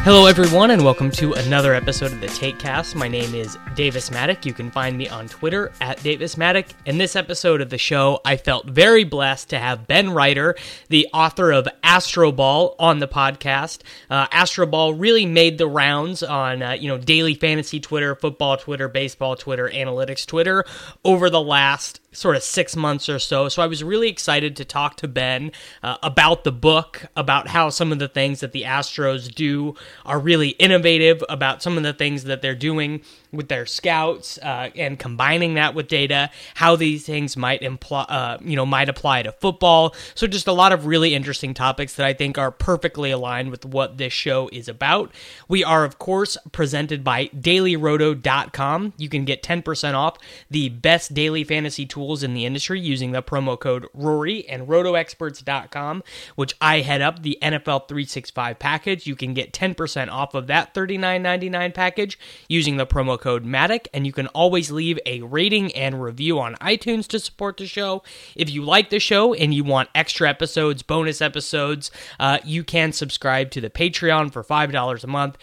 Hello everyone and welcome to another episode of the TakeCast. My name is Davis Maddock. You can find me on Twitter at Davis Maddock. In this episode of the show, I felt very blessed to have Ben Reiter, the author of Astro Ball, on the podcast. Astro Ball really made the rounds on daily fantasy Twitter, football Twitter, baseball Twitter, analytics Twitter over the last sort of 6 months or so. So I was really excited to talk to Ben about the book, about how some of the things that the Astros do are really innovative, about some of the things that they're doing with their scouts and combining that with data, how these things might apply to football. So just a lot of really interesting topics that I think are perfectly aligned with what this show is about. We are, of course, presented by dailyroto.com. You can get 10% off the best daily fantasy tools in the industry using the promo code Rory, and rotoexperts.com, which I head up, the NFL 365 package. You can get 10% off of that $39.99 package using the promo code Maddock, and you can always leave a rating and review on iTunes to support the show. If you like the show and you want extra episodes, bonus episodes, you can subscribe to the Patreon for $5 a month,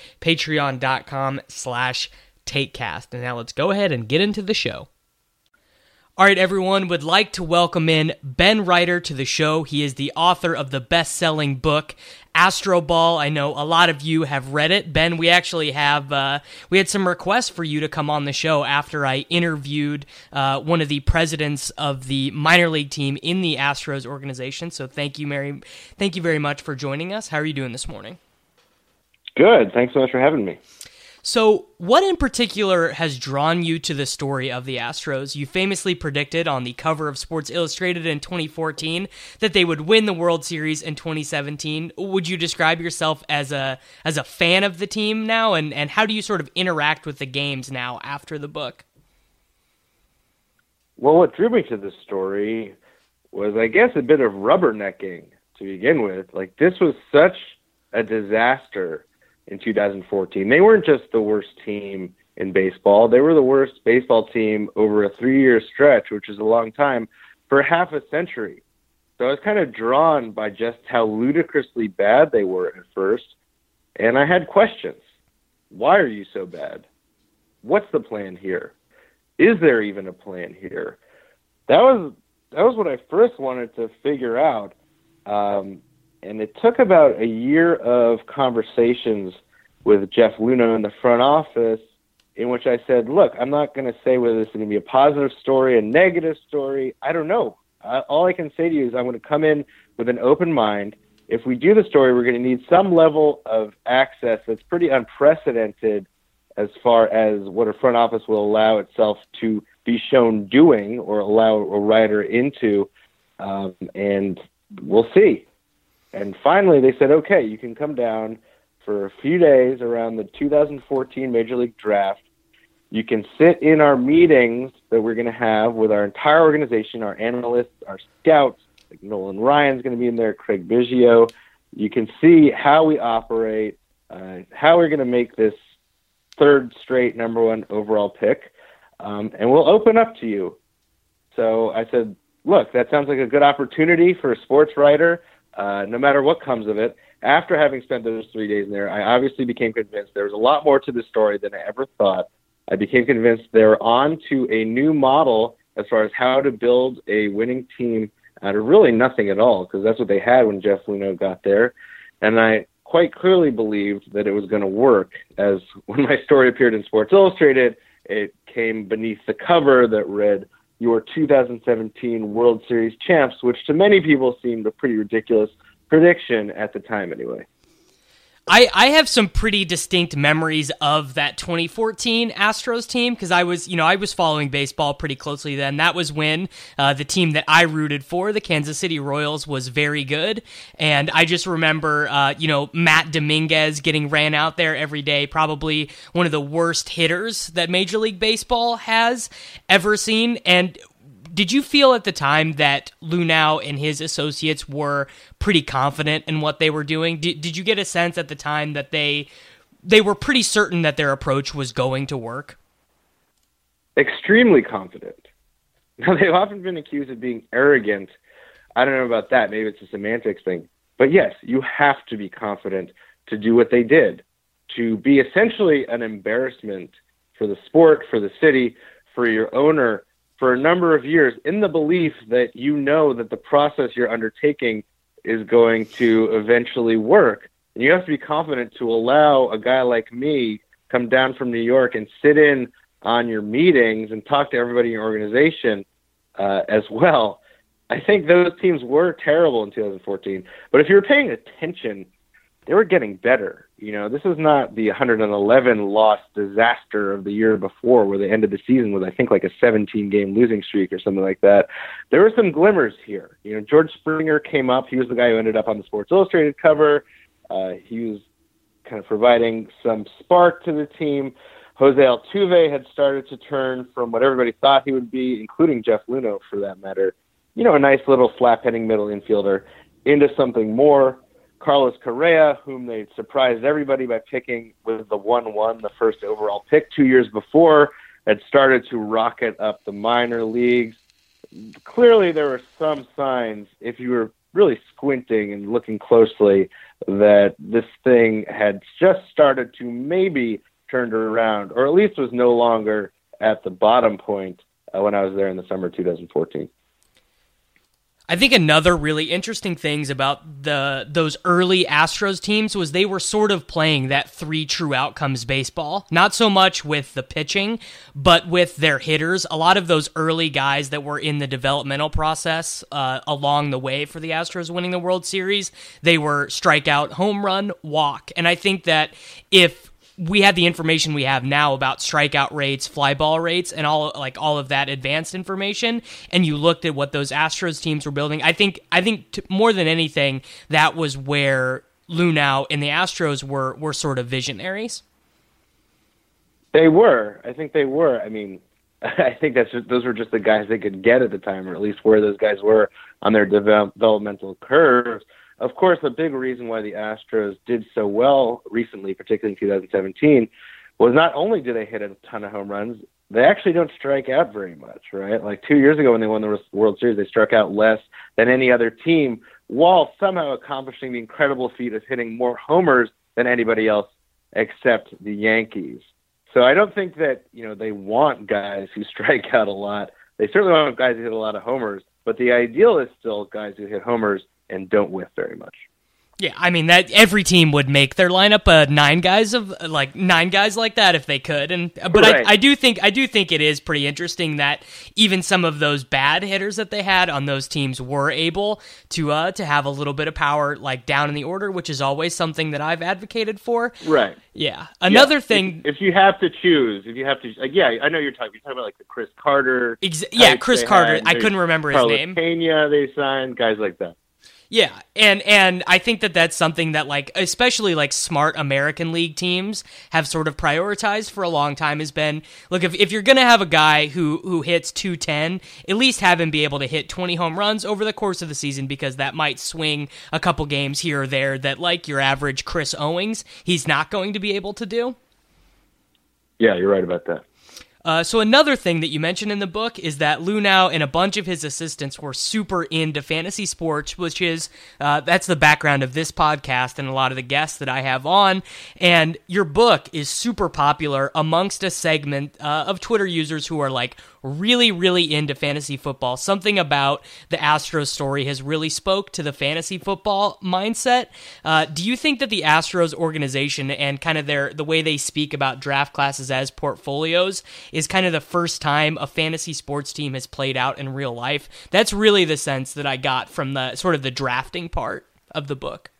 patreon.com/takecast. And now let's go ahead and get into the show. All right, everyone, would like to welcome in Ben Reiter to the show. He is the author of the best-selling book, Astro Ball. I know a lot of you have read it. Ben, we actually we had some requests for you to come on the show after I interviewed one of the presidents of the minor league team in the Astros organization. So thank you very much for joining us. How are you doing this morning? Good. Thanks so much for having me. So, what in particular has drawn you to the story of the Astros? You famously predicted on the cover of Sports Illustrated in 2014 that they would win the World Series in 2017. Would you describe yourself as a fan of the team now, and how do you sort of interact with the games now after the book? Well, what drew me to this story was, I guess, a bit of rubbernecking to begin with. Like, this was such a disaster in 2014. They weren't just the worst team in baseball. They were the worst baseball team over a 3-year stretch, which is a long time, for half a century. So I was kind of drawn by just how ludicrously bad they were at first. And I had questions. Why are you so bad? What's the plan here? Is there even a plan here? That was what I first wanted to figure out. And it took about a year of conversations with Jeff Luhnow in the front office in which I said, look, I'm not going to say whether this is going to be a positive story, a negative story. I don't know. All I can say to you is I'm going to come in with an open mind. If we do the story, we're going to need some level of access that's pretty unprecedented as far as what a front office will allow itself to be shown doing or allow a writer into, and we'll see. And finally, they said, okay, you can come down for a few days around the 2014 Major League Draft. You can sit in our meetings that we're going to have with our entire organization, our analysts, our scouts, like Nolan Ryan's going to be in there, Craig Biggio. You can see how we operate, how we're going to make this third straight number one overall pick, and we'll open up to you. So I said, look, that sounds like a good opportunity for a sports writer. No matter what comes of it. After having spent those 3 days in there, I obviously became convinced there was a lot more to the story than I ever thought. I became convinced they're on to a new model as far as how to build a winning team out of really nothing at all, because that's what they had when Jeff Luhnow got there. And I quite clearly believed that it was going to work, as when my story appeared in Sports Illustrated, it came beneath the cover that read, "Your 2017 World Series champs," which to many people seemed a pretty ridiculous prediction at the time anyway. I have some pretty distinct memories of that 2014 Astros team because I was following baseball pretty closely then. That was when the team that I rooted for, the Kansas City Royals, was very good. And I just remember, Matt Dominguez getting ran out there every day, probably one of the worst hitters that Major League Baseball has ever seen. And did you feel at the time that Luhnow and his associates were pretty confident in what they were doing? Did you get a sense at the time that they were pretty certain that their approach was going to work? Extremely confident. Now, they've often been accused of being arrogant. I don't know about that. Maybe it's a semantics thing. But yes, you have to be confident to do what they did. to be essentially an embarrassment for the sport, for the city, for your owner, for a number of years, in the belief that you know that the process you're undertaking is going to eventually work. And you have to be confident to allow a guy like me come down from New York and sit in on your meetings and talk to everybody in your organization as well. I think those teams were terrible in 2014, but if you were paying attention, they were getting better. You know, this is not the 111 loss disaster of the year before where they ended the season with, I think, like a 17-game losing streak or something like that. There were some glimmers here. You know, George Springer came up. He was the guy who ended up on the Sports Illustrated cover. He was kind of providing some spark to the team. Jose Altuve had started to turn from what everybody thought he would be, including Jeff Luhnow for that matter, you know, a nice little flap-heading middle infielder, into something more. Carlos Correa, whom they surprised everybody by picking with the 1-1, the first overall pick 2 years before, had started to rocket up the minor leagues. Clearly there were some signs, if you were really squinting and looking closely, that this thing had just started to maybe turned around, or at least was no longer at the bottom point when I was there in the summer of 2014. I think another really interesting things about those early Astros teams was they were sort of playing that three true outcomes baseball. Not so much with the pitching, but with their hitters. A lot of those early guys that were in the developmental process along the way for the Astros winning the World Series, they were strikeout, home run, walk. And I think that if we had the information we have now about strikeout rates, fly ball rates, and all of that advanced information, and you looked at what those Astros teams were building, I think more than anything, that was where Luhnow and the Astros were sort of visionaries. They were. I think they were. I mean, I think those were just the guys they could get at the time, or at least where those guys were on their developmental curves. Of course, a big reason why the Astros did so well recently, particularly in 2017, was not only did they hit a ton of home runs, they actually don't strike out very much, right? Like 2 years ago when they won the World Series, they struck out less than any other team, while somehow accomplishing the incredible feat of hitting more homers than anybody else except the Yankees. So I don't think that, you know, they want guys who strike out a lot. They certainly want guys who hit a lot of homers, but the ideal is still guys who hit homers and don't whiff very much. Yeah, I mean that every team would make their lineup nine guys like that if they could, but right. I do think it is pretty interesting that even some of those bad hitters that they had on those teams were able to have a little bit of power like down in the order, which is always something that I've advocated for. Right. Yeah. Another thing, if you have to choose, I know you're talking about like the Chris Carter. Chris Carter. I couldn't remember his name. Pena, they signed guys like that. Yeah, and I think that that's something that, like, especially, like, smart American League teams have sort of prioritized for a long time has been, look, if you're going to have a guy who hits 210, at least have him be able to hit 20 home runs over the course of the season, because that might swing a couple games here or there that, like, your average Chris Owings, he's not going to be able to do. Yeah, you're right about that. So another thing that you mentioned in the book is that Luhnow and a bunch of his assistants were super into fantasy sports, which is, that's the background of this podcast and a lot of the guests that I have on. And your book is super popular amongst a segment of Twitter users who are like really, really into fantasy football. Something about the Astros story has really spoke to the fantasy football mindset. Do you think that the Astros organization and kind of the way they speak about draft classes as portfolios is kind of the first time a fantasy sports team has played out in real life? That's really the sense that I got from the sort of the drafting part of the book.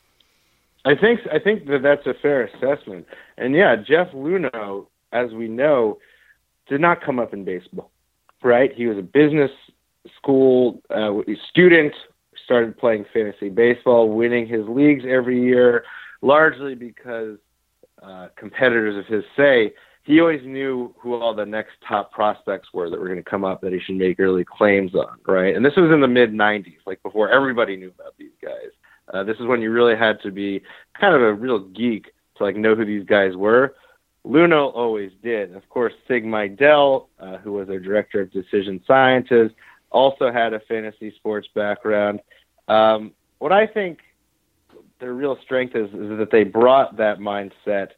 I think that's a fair assessment. And yeah, Jeff Luhnow, as we know, did not come up in baseball, right? He was a business school student, started playing fantasy baseball, winning his leagues every year, largely because competitors of his say he always knew who all the next top prospects were that were going to come up that he should make early claims on, right? And this was in the mid-'90s, like before everybody knew about these guys. This is when you really had to be kind of a real geek to like know who these guys were. Luhnow always did. Of course, Sig Mejdal, who was their director of decision sciences, also had a fantasy sports background. What I think their real strength is that they brought that mindset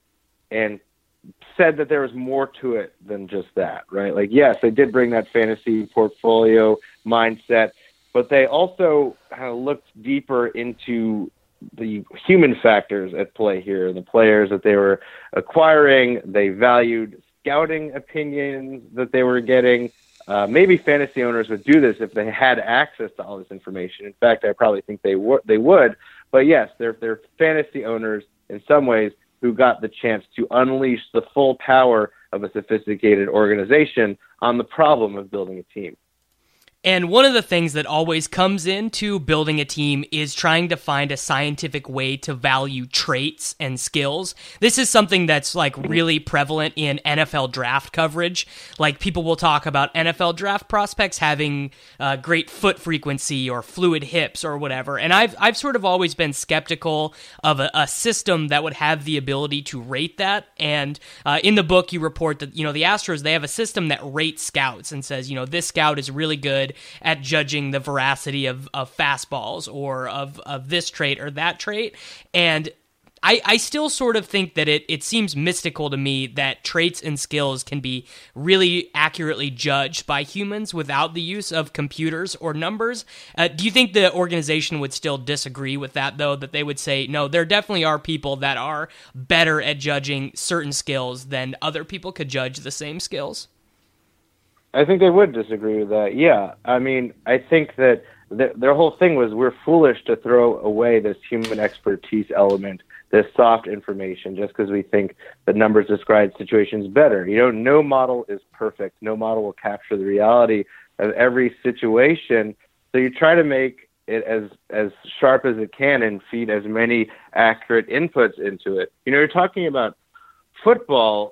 and said that there was more to it than just that, right? Like, yes, they did bring that fantasy portfolio mindset, but they also kind of looked deeper into the human factors at play here, the players that they were acquiring. They valued scouting opinions that they were getting. Maybe fantasy owners would do this if they had access to all this information. In fact, I probably think they would. But yes, they're fantasy owners in some ways who got the chance to unleash the full power of a sophisticated organization on the problem of building a team. And one of the things that always comes into building a team is trying to find a scientific way to value traits and skills. This is something that's like really prevalent in NFL draft coverage. Like people will talk about NFL draft prospects having great foot frequency or fluid hips or whatever. And I've sort of always been skeptical of a system that would have the ability to rate that. And in the book, you report that, the Astros, they have a system that rates scouts and says, this scout is really good at judging the veracity of fastballs or of this trait or that trait. And I still sort of think that it seems mystical to me that traits and skills can be really accurately judged by humans without the use of computers or numbers. Do you think the organization would still disagree with that, though, that they would say, no, there definitely are people that are better at judging certain skills than other people could judge the same skills? I think they would disagree with that. Yeah. I mean, I think that their whole thing was we're foolish to throw away this human expertise element, this soft information, just because we think the numbers describe situations better. No model is perfect. No model will capture the reality of every situation. So you try to make it as sharp as it can and feed as many accurate inputs into it. You're talking about football.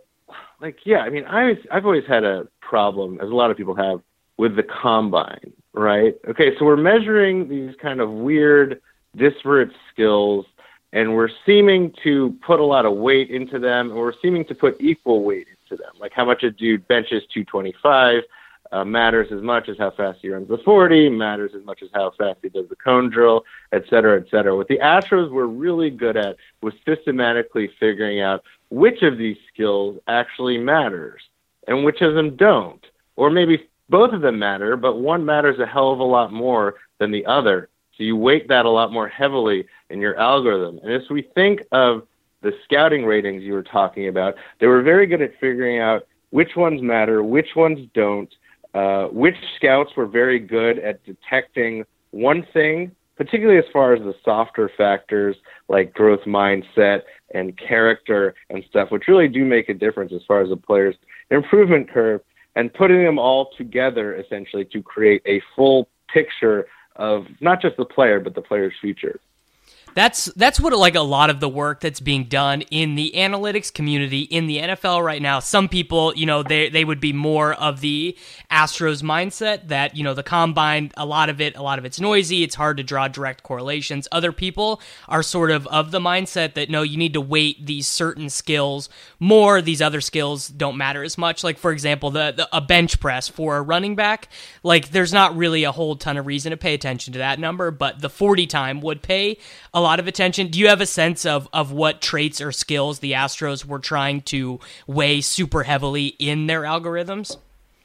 I've always had a problem, as a lot of people have, with the combine, right? Okay, so we're measuring these kind of weird, disparate skills, and we're seeming to put a lot of weight into them, and we're seeming to put equal weight into them. Like how much a dude benches 225 matters as much as how fast he runs the 40, matters as much as how fast he does the cone drill, et cetera, et cetera. What the Astros were really good at was systematically figuring out which of these skills actually matters and which of them don't. Or maybe both of them matter, but one matters a hell of a lot more than the other. So you weight that a lot more heavily in your algorithm. And as we think of the scouting ratings you were talking about, they were very good at figuring out which ones matter, which ones don't, which scouts were very good at detecting one thing, particularly as far as the softer factors like growth mindset and character and stuff, which really do make a difference as far as a player's improvement curve, and putting them all together essentially to create a full picture of not just the player, but the player's future. That's what a lot of the work that's being done in the analytics community in the NFL right now. Some people, they would be more of the Astros mindset that, the combine, a lot of it's noisy. It's hard to draw direct correlations. Other people are sort of the mindset that, no, you need to weight these certain skills more. These other skills don't matter as much. Like, for example, a bench press for a running back, like there's not really a whole ton of reason to pay attention to that number, but the 40 time would pay a lot of attention. Do you have a sense of what traits or skills the Astros were trying to weigh super heavily in their algorithms?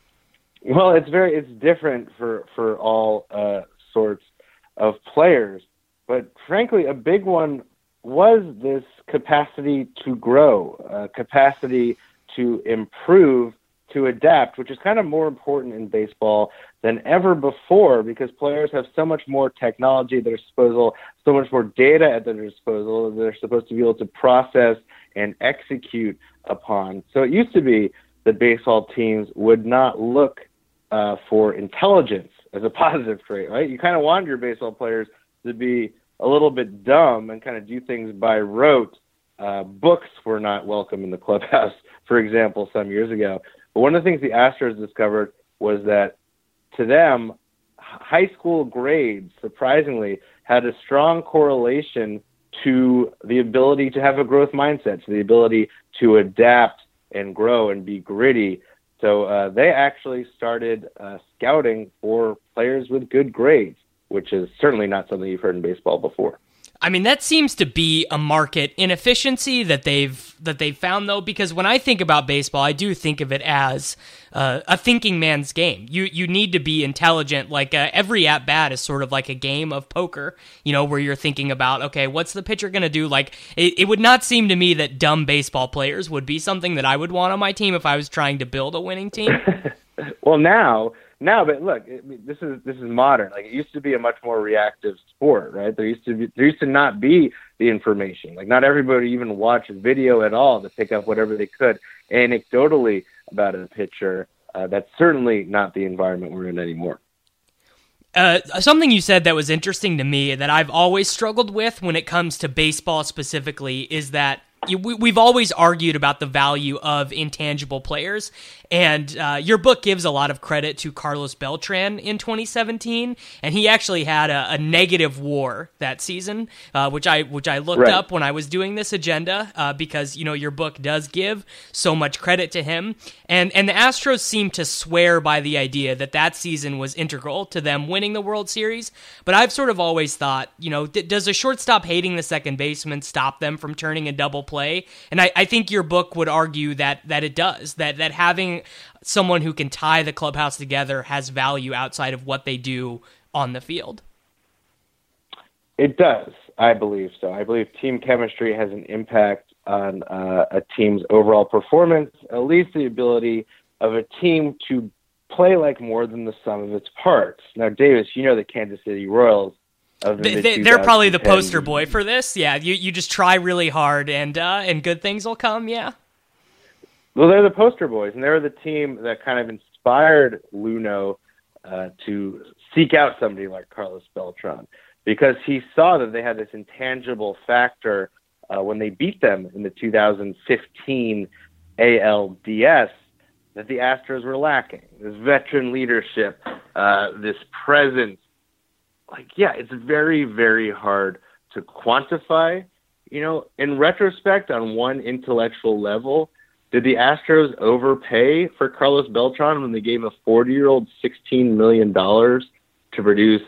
Well, it's different for all sorts of players, but frankly, a big one was this capacity to grow, capacity to improve, to adapt, which is kind of more important in baseball than ever before because players have so much more technology at their disposal, so much more data at their disposal that they're supposed to be able to process and execute upon. So it used to be that baseball teams would not look for intelligence as a positive trait, right? You kind of wanted your baseball players to be a little bit dumb and kind of do things by rote. Books were not welcome in the clubhouse, for example, some years ago. But one of the things the Astros discovered was that to them, high school grades, surprisingly, had a strong correlation to the ability to have a growth mindset, to the ability to adapt and grow and be gritty. So they actually started scouting for players with good grades, which is certainly not something you've heard in baseball before. I mean, that seems to be a market inefficiency that they've found, though, because when I think about baseball, I do think of it as a thinking man's game. You need to be intelligent. Like every at bat is sort of like a game of poker, where you're thinking about, okay, what's the pitcher going to do? Like it would not seem to me that dumb baseball players would be something that I would want on my team if I was trying to build a winning team. Well, now, but look, this is modern. Like, it used to be a much more reactive sport, right? There used to not be the information. Like, not everybody even watched video at all to pick up whatever they could anecdotally about a pitcher. That's certainly not the environment we're in anymore. Something you said that was interesting to me that I've always struggled with when it comes to baseball specifically is that we've always argued about the value of intangible players, and your book gives a lot of credit to Carlos Beltran in 2017, and he actually had a negative WAR that season, which I looked up when I was doing this agenda, because your book does give so much credit to him, and the Astros seem to swear by the idea that season was integral to them winning the World Series. But I've sort of always thought, does a shortstop hating the second baseman stop them from turning a double play? And I think your book would argue that it does, that having someone who can tie the clubhouse together has value outside of what they do on the field. It does. I believe so. I believe team chemistry has an impact on a team's overall performance, at least the ability of a team to play like more than the sum of its parts. Now, Davis, the Kansas City Royals, they're probably the poster boy for this. Yeah, you just try really hard and good things will come. Yeah. Well, they're the poster boys, and they're the team that kind of inspired Luhnow to seek out somebody like Carlos Beltran, because he saw that they had this intangible factor when they beat them in the 2015 ALDS that the Astros were lacking. This veteran leadership, this presence. It's very, very hard to quantify. In retrospect, on one intellectual level, did the Astros overpay for Carlos Beltran when they gave a 40-year-old $16 million to produce,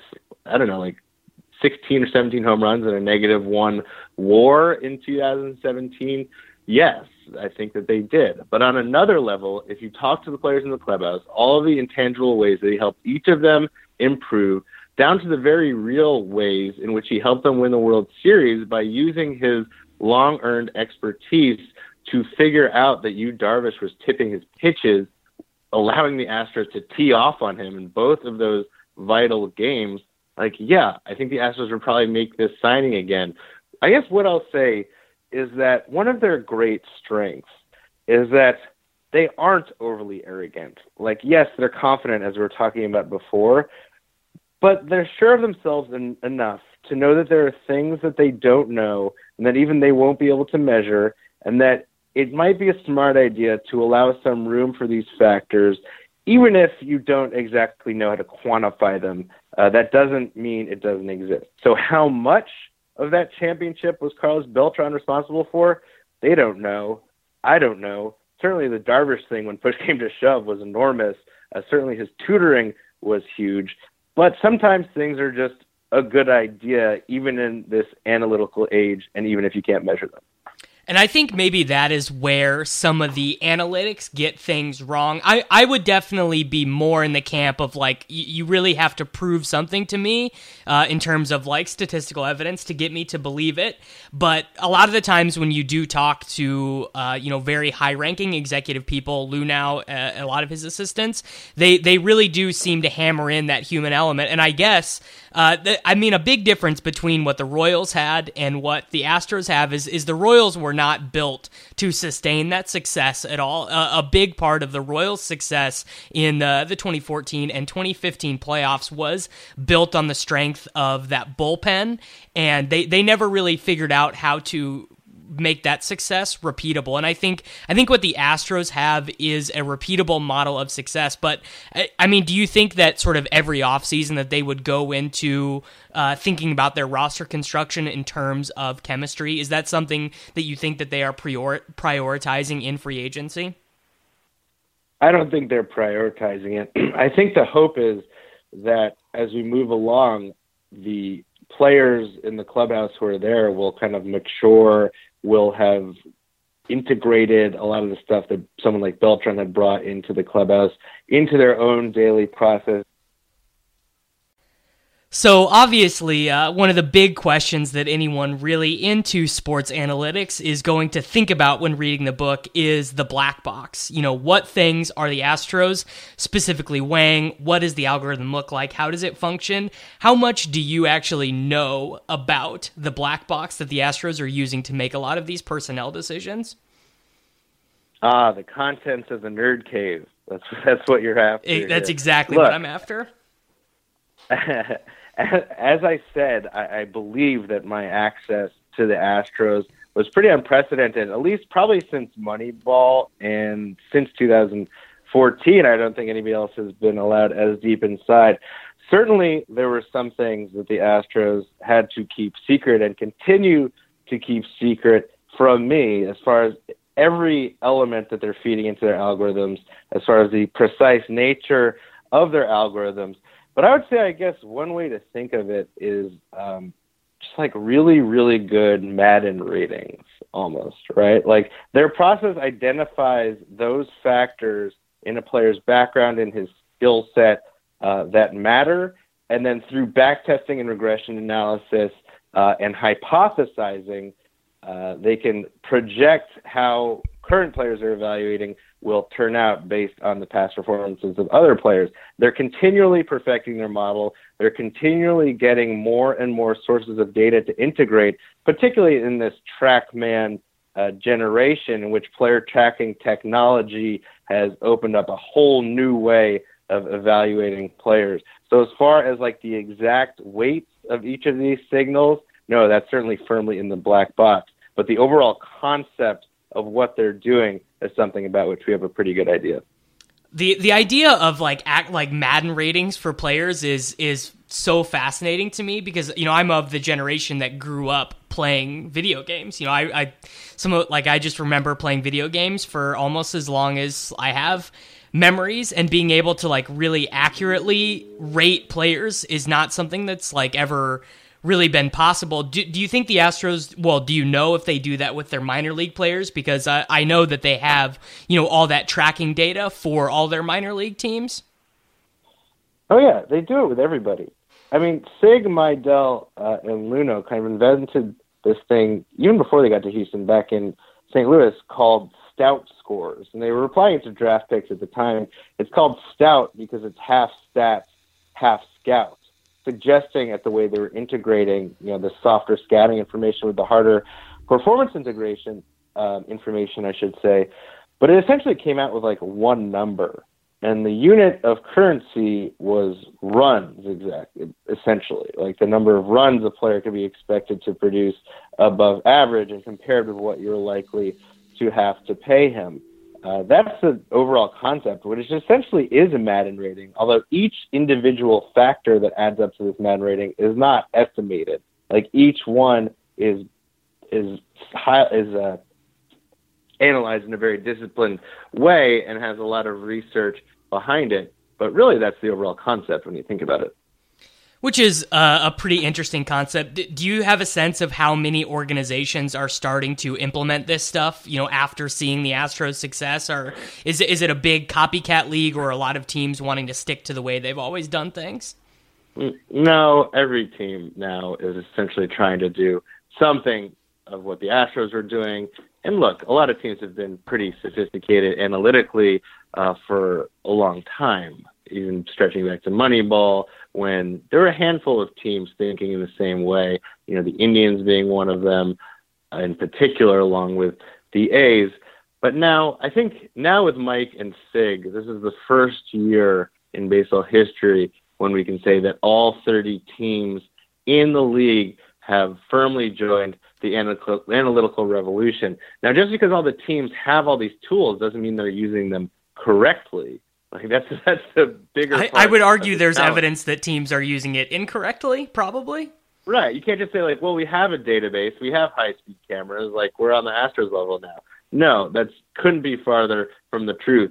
16 or 17 home runs and a -1 WAR in 2017? Yes, I think that they did. But on another level, if you talk to the players in the clubhouse, all of the intangible ways that he helped each of them improve, down to the very real ways in which he helped them win the World Series by using his long-earned expertise to figure out that Yu Darvish was tipping his pitches, allowing the Astros to tee off on him in both of those vital games. I think the Astros would probably make this signing again. I guess what I'll say is that one of their great strengths is that they aren't overly arrogant. Yes, they're confident, as we were talking about before, but they're sure of themselves enough to know that there are things that they don't know and that even they won't be able to measure, and that it might be a smart idea to allow some room for these factors, even if you don't exactly know how to quantify them. That doesn't mean it doesn't exist. So how much of that championship was Carlos Beltran responsible for? They don't know. I don't know. Certainly the Darvish thing, when push came to shove, was enormous. Certainly his tutoring was huge. But sometimes things are just a good idea, even in this analytical age, and even if you can't measure them. And I think maybe that is where some of the analytics get things wrong. I would definitely be more in the camp of you really have to prove something to me in terms of statistical evidence to get me to believe it. But a lot of the times when you do talk to very high-ranking executive people, Luhnow, a lot of his assistants, they really do seem to hammer in that human element. And I guess a big difference between what the Royals had and what the Astros have is the Royals were not built to sustain that success at all. A big part of the Royals' success in the 2014 and 2015 playoffs was built on the strength of that bullpen, and they never really figured out how to make that success repeatable. And I think what the Astros have is a repeatable model of success. But do you think that sort of every offseason that they would go into thinking about their roster construction in terms of chemistry? Is that something that you think that they are prioritizing in free agency? I don't think they're prioritizing it. I think the hope is that as we move along, the players in the clubhouse who are there will kind of mature, will have integrated a lot of the stuff that someone like Beltran had brought into the clubhouse into their own daily process. So obviously, one of the big questions that anyone really into sports analytics is going to think about when reading the book is the black box. You know, what things are the Astros specifically weighing? What does the algorithm look like? How does it function? How much do you actually know about the black box that the Astros are using to make a lot of these personnel decisions? The contents of the nerd cave. That's what you're after. That's exactly what I'm after. As I said, I believe that my access to the Astros was pretty unprecedented, at least probably since Moneyball and since 2014. I don't think anybody else has been allowed as deep inside. Certainly, there were some things that the Astros had to keep secret and continue to keep secret from me, as far as every element that they're feeding into their algorithms, as far as the precise nature of their algorithms. But I would say, I guess, one way to think of it is just like really, really good Madden ratings almost, right? Like their process identifies those factors in a player's background and his skill set that matter. And then through backtesting and regression analysis and hypothesizing, they can project how current players are evaluating will turn out based on the past performances of other players. They're continually perfecting their model. They're continually getting more and more sources of data to integrate, particularly in this TrackMan generation, in which player tracking technology has opened up a whole new way of evaluating players. So as far as like the exact weights of each of these signals, no, that's certainly firmly in the black box. But the overall concept of what they're doing is something about which we have a pretty good idea. The idea of like Madden ratings for players is so fascinating to me because, you know, I'm of the generation that grew up playing video games. You know, I just remember playing video games for almost as long as I have memories, and being able to like really accurately rate players is not something that's like ever really been possible. Do you think the Astros, well, do you know if they do that with their minor league players? Because I know that they have, you know, all that tracking data for all their minor league teams. Oh, yeah, they do it with everybody. I mean, Sig, Meidel, and Luno kind of invented this thing, even before they got to Houston, back in St. Louis, called Stout scores. And they were applying it to draft picks at the time. It's called Stout because it's half stats, half scout, suggesting at the way they were integrating, you know, the softer scouting information with the harder performance integration information, I should say. But it essentially came out with like one number, and the unit of currency was runs, essentially, like the number of runs a player could be expected to produce above average and compared with what you're likely to have to pay him. That's the overall concept, which essentially is a Madden rating, although each individual factor that adds up to this Madden rating is not estimated. Like each one is analyzed in a very disciplined way and has a lot of research behind it. But really, that's the overall concept when you think about it. Which is a pretty interesting concept. Do you have a sense of how many organizations are starting to implement this stuff, you know, after seeing the Astros' success? Or is it a big copycat league, or a lot of teams wanting to stick to the way they've always done things? No, every team now is essentially trying to do something of what the Astros are doing. And look, a lot of teams have been pretty sophisticated analytically for a long time, even stretching back to Moneyball, when there were a handful of teams thinking in the same way, you know, the Indians being one of them in particular, along with the A's. But now, I think now with Mike and Sig, this is the first year in baseball history when we can say that all 30 teams in the league have firmly joined the analytical revolution. Now, just because all the teams have all these tools doesn't mean they're using them correctly. Like that's the bigger part. I would argue there's evidence that teams are using it incorrectly, probably. Right. You can't just say, like, well, we have a database, we have high-speed cameras, like, we're on the Astros level now. No, that couldn't be farther from the truth.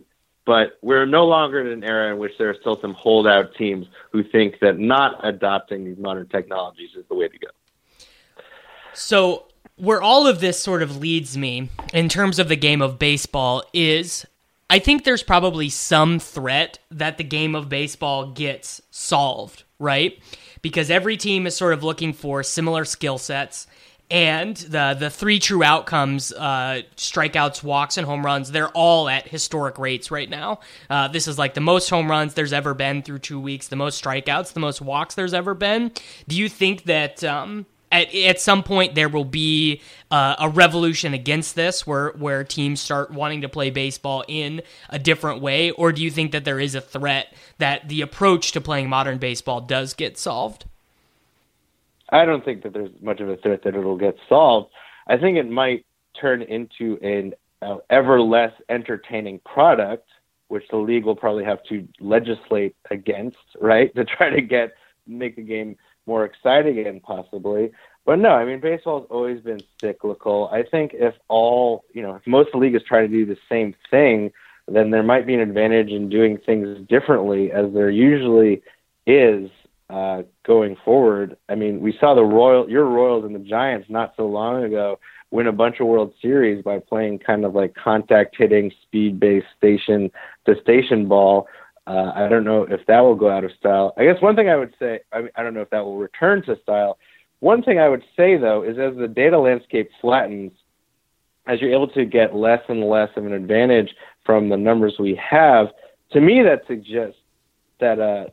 But we're no longer in an era in which there are still some holdout teams who think that not adopting these modern technologies is the way to go. So where all of this sort of leads me in terms of the game of baseball is I think there's probably some threat that the game of baseball gets solved, right? Because every team is sort of looking for similar skill sets. And the three true outcomes, strikeouts, walks, and home runs, they're all at historic rates right now. This is like the most home runs there's ever been through 2 weeks, the most strikeouts, the most walks there's ever been. Do you think that at some point there will be a revolution against this where teams start wanting to play baseball in a different way? Or do you think that there is a threat that the approach to playing modern baseball does get solved? I don't think that there's much of a threat that it'll get solved. I think it might turn into an ever less entertaining product, which the league will probably have to legislate against, right, to try to make the game more exciting again, possibly. But no, I mean, baseball has always been cyclical. I think if most of the league is trying to do the same thing, then there might be an advantage in doing things differently, as there usually is. Going forward, I mean, we saw your Royals and the Giants not so long ago win a bunch of World Series by playing kind of like contact hitting, speed-based station-to-station ball. I don't know if that will go out of style. I guess one thing I would say, I don't know if that will return to style. One thing I would say, though, is as the data landscape flattens, as you're able to get less and less of an advantage from the numbers we have, to me that suggests that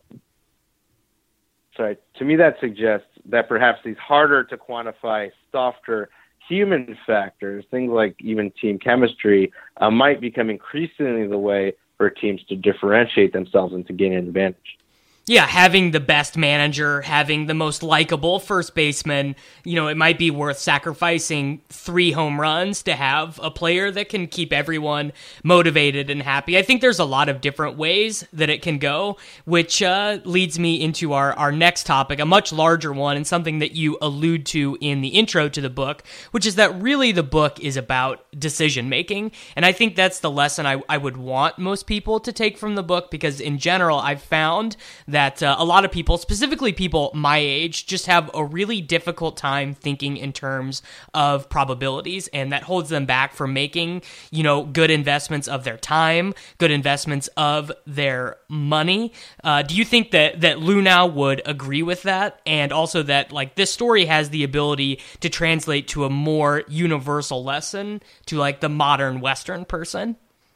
perhaps these harder to quantify, softer human factors, things like even team chemistry, might become increasingly the way for teams to differentiate themselves and to gain an advantage. Yeah, having the best manager, having the most likable first baseman, it might be worth sacrificing 3 home runs to have a player that can keep everyone motivated and happy. I think there's a lot of different ways that it can go, which leads me into our next topic, a much larger one, and something that you allude to in the intro to the book, which is that really the book is about decision-making. And I think that's the lesson I would want most people to take from the book, because in general, I've found that a lot of people, specifically people my age, just have a really difficult time thinking in terms of probabilities, and that holds them back from making, good investments of their time, good investments of their money. Do you think that Lou would agree with that? And also that, like, this story has the ability to translate to a more universal lesson to, like, the modern Western person?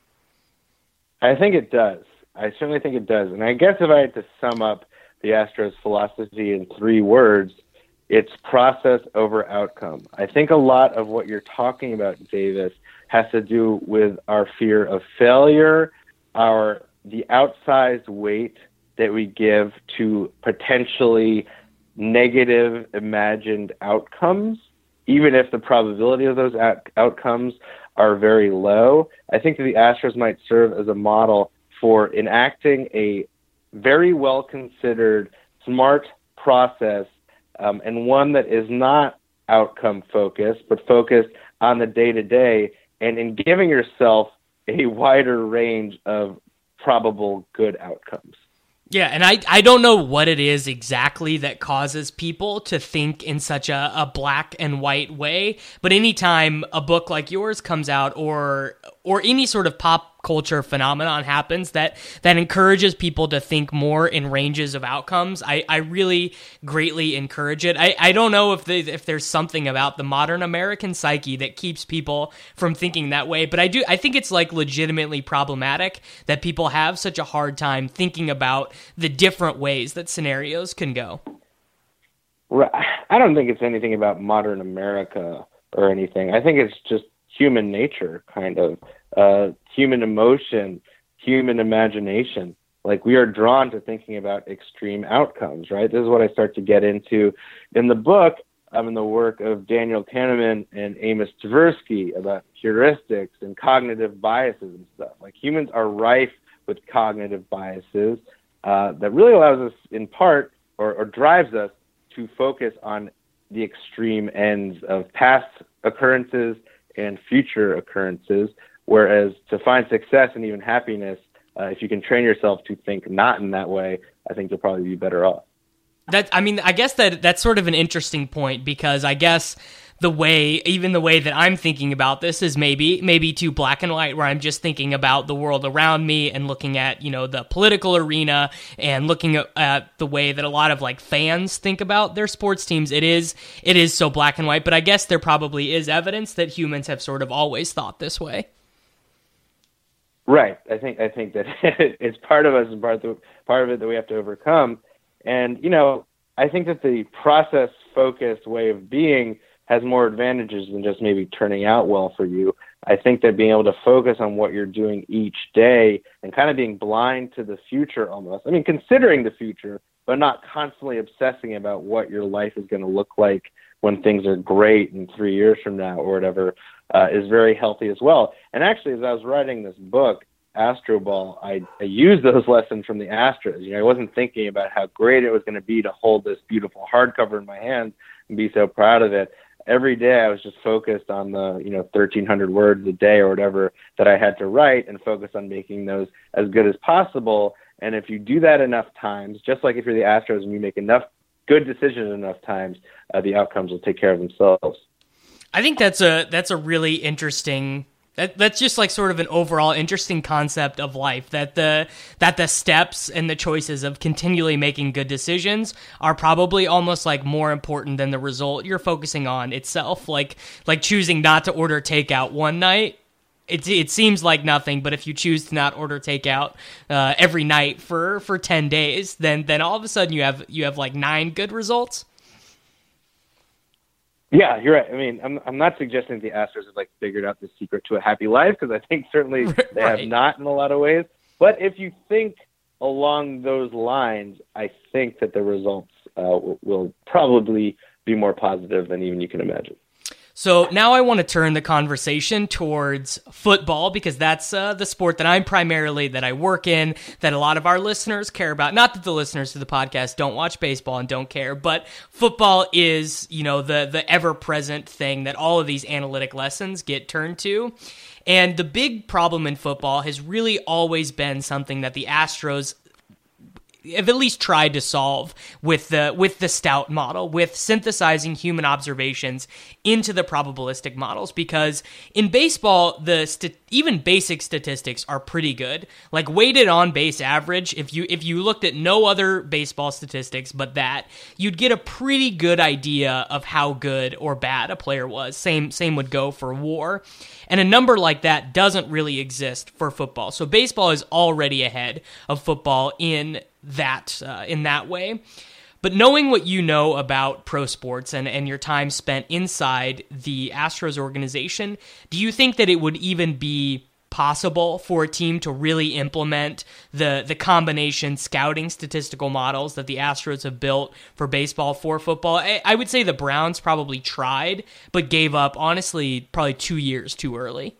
I think it does. I certainly think it does. And I guess if I had to sum up the Astros philosophy in 3 words, it's process over outcome. I think a lot of what you're talking about, Davis, has to do with our fear of failure, the outsized weight that we give to potentially negative imagined outcomes, even if the probability of those outcomes are very low. I think that the Astros might serve as a model for enacting a very well-considered, smart process, and one that is not outcome-focused, but focused on the day-to-day, and in giving yourself a wider range of probable good outcomes. Yeah, and I don't know what it is exactly that causes people to think in such a black and white way, but anytime a book like yours comes out or any sort of pop culture phenomenon happens that encourages people to think more in ranges of outcomes, I really greatly encourage it. I don't know if there's something about the modern American psyche that keeps people from thinking that way, but I think it's like legitimately problematic that people have such a hard time thinking about the different ways that scenarios can go. I don't think it's anything about modern America or anything. I think it's just human nature, kind of. Human emotion, human imagination. Like, we are drawn to thinking about extreme outcomes, right? This is what I start to get into in the book, in the work of Daniel Kahneman and Amos Tversky about heuristics and cognitive biases and stuff. Like, humans are rife with cognitive biases that really allows us, in part, or drives us to focus on the extreme ends of past occurrences and future occurrences, whereas to find success and even happiness, if you can train yourself to think not in that way, I think you'll probably be better off. I guess that's sort of an interesting point, because I guess the way that I'm thinking about this is maybe too black and white, where I'm just thinking about the world around me and looking at, the political arena and looking at the way that a lot of like fans think about their sports teams. It is so black and white, but I guess there probably is evidence that humans have sort of always thought this way. Right. I think that it's part of us and part of it that we have to overcome. And, I think that the process-focused way of being has more advantages than just maybe turning out well for you. I think that being able to focus on what you're doing each day and kind of being blind to the future almost. I mean, considering the future, but not constantly obsessing about what your life is going to look like when things are great in 3 years from now or whatever, is very healthy as well. And actually, as I was writing this book, Astro Ball, I used those lessons from the Astros. I wasn't thinking about how great it was going to be to hold this beautiful hardcover in my hand and be so proud of it. Every day I was just focused on the 1,300 words a day or whatever that I had to write, and focus on making those as good as possible. And if you do that enough times, just like if you're the Astros and you make enough good decisions enough times, the outcomes will take care of themselves. I think that's a really interesting. That's just like sort of an overall interesting concept of life, that the steps and the choices of continually making good decisions are probably almost like more important than the result you're focusing on itself. Like choosing not to order takeout one night, it seems like nothing, but if you choose to not order takeout every night for 10 days, then all of a sudden you have like 9 good results. Yeah, you're right. I mean, I'm not suggesting the Astros have figured out the secret to a happy life, because I think certainly they have not in a lot of ways. But if you think along those lines, I think that the results will probably be more positive than even you can imagine. So now I want to turn the conversation towards football, because that's the sport that I work in, that a lot of our listeners care about. Not that the listeners to the podcast don't watch baseball and don't care, but football is, the ever-present thing that all of these analytic lessons get turned to. And the big problem in football has really always been something that the Astros have at least tried to solve with the Stout model, with synthesizing human observations into the probabilistic models. Because in baseball, even basic statistics are pretty good. Like weighted on base average, if you looked at no other baseball statistics but that, you'd get a pretty good idea of how good or bad a player was. Same would go for WAR. And a number like that doesn't really exist for football. So baseball is already ahead of football in that way. But knowing what you know about pro sports and your time spent inside the Astros organization, do you think that it would even be possible for a team to really implement the combination scouting statistical models that the Astros have built for baseball for football? I would say the Browns probably tried, but gave up, honestly, probably 2 years too early.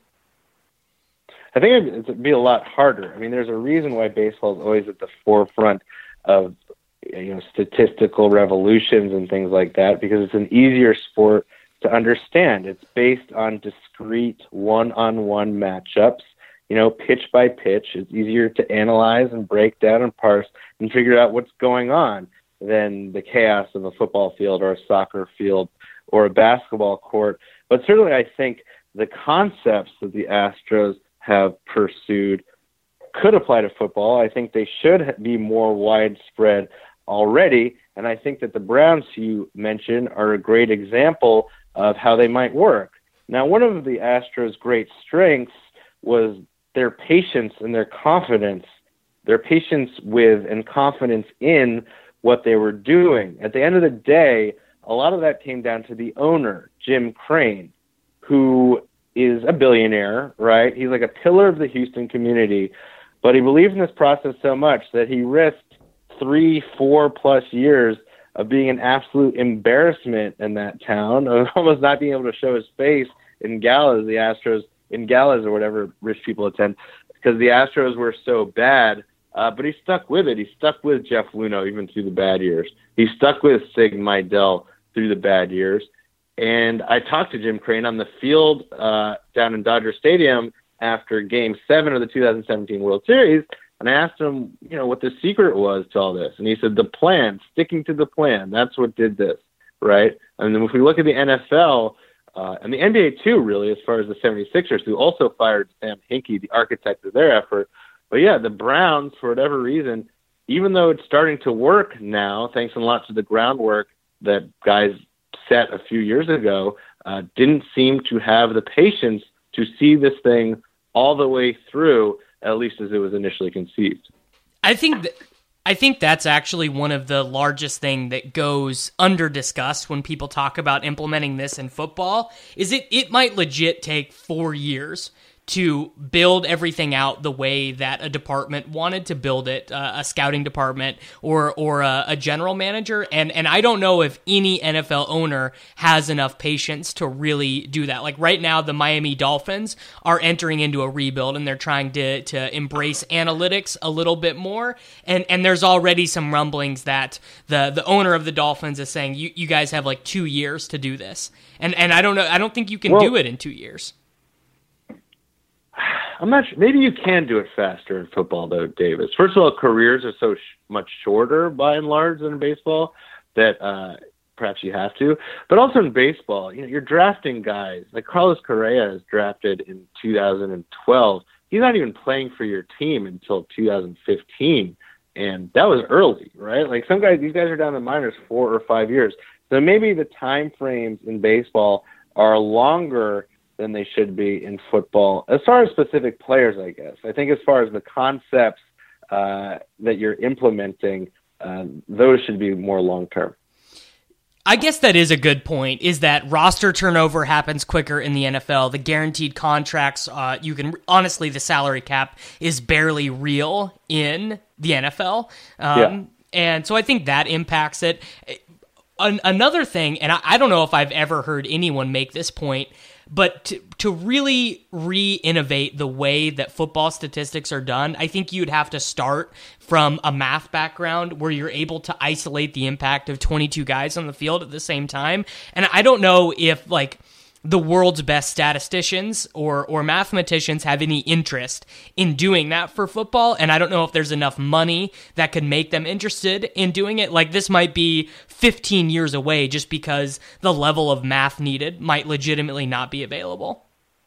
I think it'd be a lot harder. I mean, there's a reason why baseball is always at the forefront of statistical revolutions and things like that, because it's an easier sport to understand. It's based on discrete one-on-one matchups, pitch by pitch. It's easier to analyze and break down and parse and figure out what's going on than the chaos of a football field or a soccer field or a basketball court. But certainly I think the concepts that the Astros have pursued could apply to football. I think they should be more widespread already, and I think that the Browns you mentioned are a great example of how they might work. Now, one of the Astros' great strengths was their patience and their confidence, their patience with and confidence in what they were doing. At the end of the day, a lot of that came down to the owner, Jim Crane, who is a billionaire, right? He's like a pillar of the Houston community, but he believed in this process so much that he risked 3-4+ years of being an absolute embarrassment in that town, of almost not being able to show his face in galas, the Astros, in galas or whatever rich people attend, because the Astros were so bad. But he stuck with it. He stuck with Jeff Luhnow even through the bad years. He stuck with Sig Mejdal through the bad years. And I talked to Jim Crane on the field down in Dodger Stadium after Game 7 of the 2017 World Series, and I asked him, what the secret was to all this. And he said, the plan, sticking to the plan. That's what did this, right? And then if we look at the NFL, and the NBA too, really, as far as the 76ers, who also fired Sam Hinkie, the architect of their effort. But yeah, the Browns, for whatever reason, even though it's starting to work now, thanks a lot to the groundwork that guys set a few years ago, didn't seem to have the patience to see this thing all the way through, at least as it was initially conceived. I think that's actually one of the largest thing that goes under discussed when people talk about implementing this in football, is it might legit take 4 years to build everything out the way that a department wanted to build it, a scouting department or a general manager. And I don't know if any NFL owner has enough patience to really do that. Like right now, the Miami Dolphins are entering into a rebuild and they're trying to embrace analytics a little bit more. And there's already some rumblings that the owner of the Dolphins is saying, you guys have like 2 years to do this. And I don't know, I don't think you can do it in 2 years. I'm not sure. Maybe you can do it faster in football, though, Davis. First of all, careers are so much shorter by and large than in baseball that perhaps you have to. But also in baseball, you're drafting guys. Like Carlos Correa is drafted in 2012. He's not even playing for your team until 2015. And that was early, right? Like these guys are down in the minors 4 or 5 years. So maybe the time frames in baseball are longer than they should be in football. As far as specific players, I guess. I think as far as the concepts that you're implementing, those should be more long-term. I guess that is a good point, is that roster turnover happens quicker in the NFL. The guaranteed contracts, the salary cap is barely real in the NFL. And so I think that impacts it. Another thing, and I don't know if I've ever heard anyone make this point, but to really re-innovate the way that football statistics are done, I think you'd have to start from a math background where you're able to isolate the impact of 22 guys on the field at the same time. And I don't know if the world's best statisticians or mathematicians have any interest in doing that for football, and I don't know if there's enough money that could make them interested in doing it. Like, this might be 15 years away just because the level of math needed might legitimately not be available.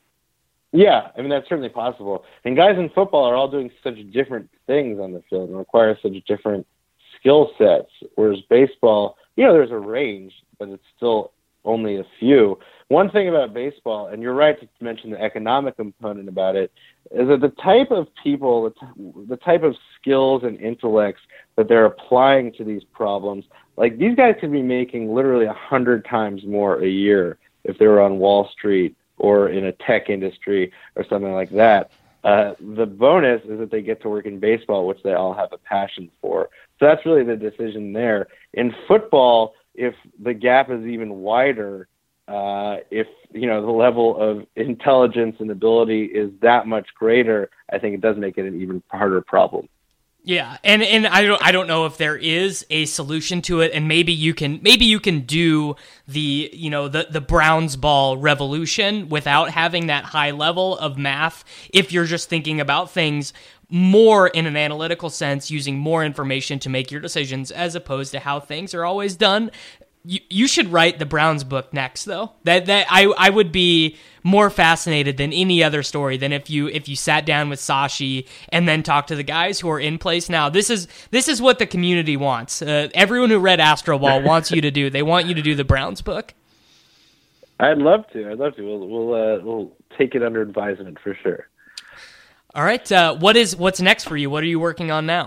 Yeah, I mean, that's certainly possible. And guys in football are all doing such different things on the field and require such different skill sets, whereas baseball, there's a range, but it's still only a few. One thing about baseball, and you're right to mention the economic component about it, is that the type of people, the type of skills and intellects that they're applying to these problems, like these guys could be making literally 100 times more a year if they were on Wall Street or in a tech industry or something like that. The bonus is that they get to work in baseball, which they all have a passion for. So that's really the decision there. In football, if the gap is even wider, if the level of intelligence and ability is that much greater, I think it does make it an even harder problem. Yeah, and I don't know if there is a solution to it, and maybe you can do the Browns ball revolution without having that high level of math if you're just thinking about things more in an analytical sense, using more information to make your decisions as opposed to how things are always done. You should write the Browns book next, though. That I would be more fascinated than any other story than if you sat down with Sashi and then talked to the guys who are in place now. This is what the community wants. Everyone who read Astro Ball wants you to do. They want you to do the Browns book. I'd love to. We'll take it under advisement for sure. All right. What's next for you? What are you working on now?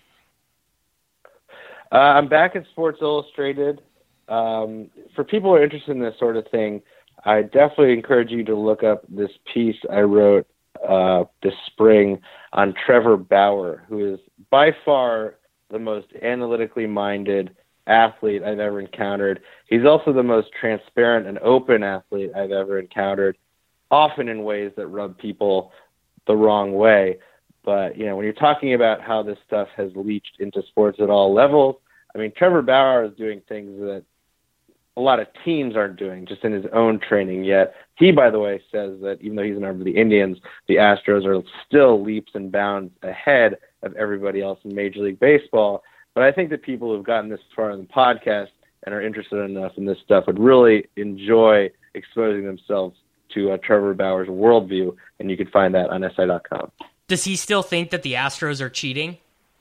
I'm back at Sports Illustrated. For people who are interested in this sort of thing, I definitely encourage you to look up this piece I wrote this spring on Trevor Bauer, who is by far the most analytically minded athlete I've ever encountered. He's also the most transparent and open athlete I've ever encountered, often in ways that rub people the wrong way. But, when you're talking about how this stuff has leached into sports at all levels, I mean, Trevor Bauer is doing things that a lot of teams aren't doing just in his own training yet. He, by the way, says that even though he's a member of the Indians, the Astros are still leaps and bounds ahead of everybody else in Major League Baseball. But I think that people who've gotten this far in the podcast and are interested enough in this stuff would really enjoy exposing themselves to Trevor Bauer's worldview, and you can find that on SI.com. Does he still think that the Astros are cheating?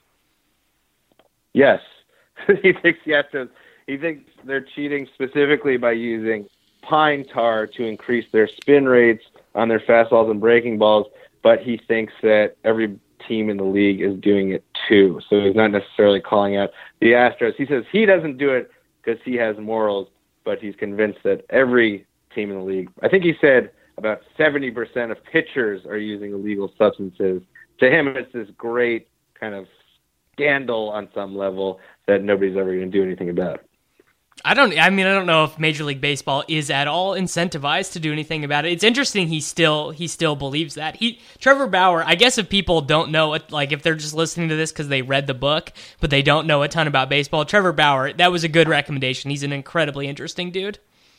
Yes. He thinks they're cheating specifically by using pine tar to increase their spin rates on their fastballs and breaking balls, but he thinks that every team in the league is doing it too. So he's not necessarily calling out the Astros. He says he doesn't do it because he has morals, but he's convinced that every team in the league, I think he said about 70% of pitchers are using illegal substances. To him, it's this great kind of scandal on some level that nobody's ever going to do anything about. I don't know if Major League Baseball is at all incentivized to do anything about it. It's interesting he still believes that. Trevor Bauer, I guess if people don't know it, like if they're just listening to this because they read the book, but they don't know a ton about baseball, Trevor Bauer, that was a good recommendation. He's an incredibly interesting dude.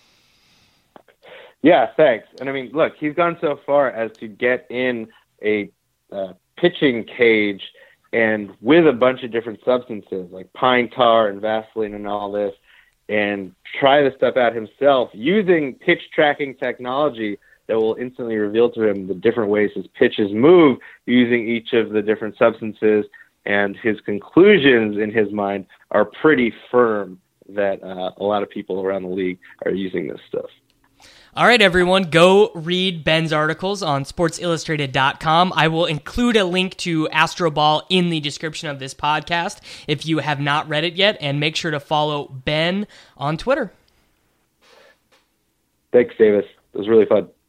Yeah, thanks. And I mean, look, he's gone so far as to get in a pitching cage and with a bunch of different substances like pine tar and Vaseline and all this, and try this stuff out himself using pitch tracking technology that will instantly reveal to him the different ways his pitches move using each of the different substances. And his conclusions in his mind are pretty firm that a lot of people around the league are using this stuff. All right, everyone, go read Ben's articles on SportsIllustrated.com. I will include a link to Astro Ball in the description of this podcast if you have not read it yet, and make sure to follow Ben on Twitter. Thanks, Davis. It was really fun.